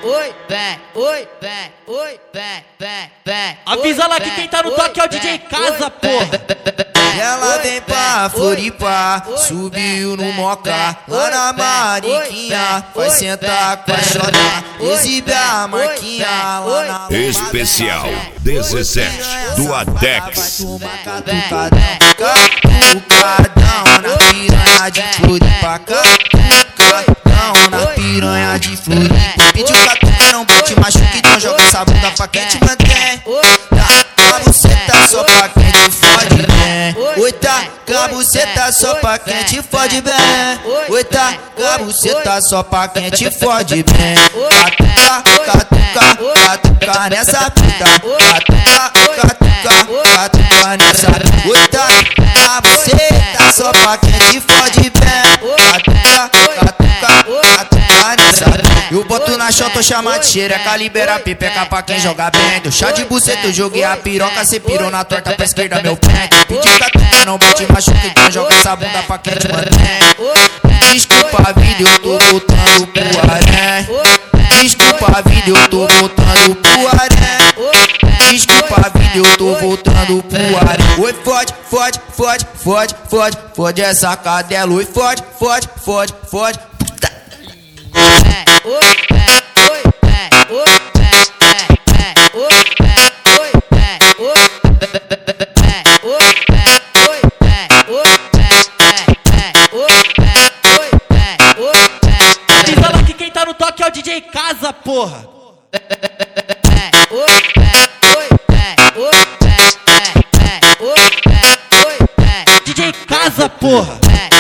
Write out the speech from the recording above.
Avisa lá que quem tá no toque é o DJ Casa, porra. E ela vem pra Floripa, subiu no Moca, lá na Mariquinha, vai sentar com a Xota, exibe a marquinha lá na Especial 17 do Adex. Catucadão na piranha de Floripa, catucadão na piranha de Floripa. Pediu catuca, não bote machuque, então joga essa bunda pra quem te mantém. Tá, você tá só pra quem te fode bem. Oi, tá, você tá só pra quem te fode bem. Oi, tá, você tá só pra quem te fode bem. Catuca nessa puta. Catuca nessa puta. Oi, tá, você tá só pra quem te fode bem. Catuca nessa puta. Eu boto na chota, eu chamo de xereca, libera pipeca pra quem joga bem. Deu chá de buceta, eu joguei a piroca, cê pirou na torta pra esquerda, meu pé. Pedi catuca, não bote machuca, então joga essa bunda pra quem te mantém. Desculpa a vida, eu tô voltando pro harém. Desculpa a vida, eu tô voltando pro harém. Desculpa a vida, eu tô voltando pro harém. Oi, fode essa cadela. Oi, fode. Avisa lá que quem tá no toque é o DJ Casa, porra. DJ Casa, porra.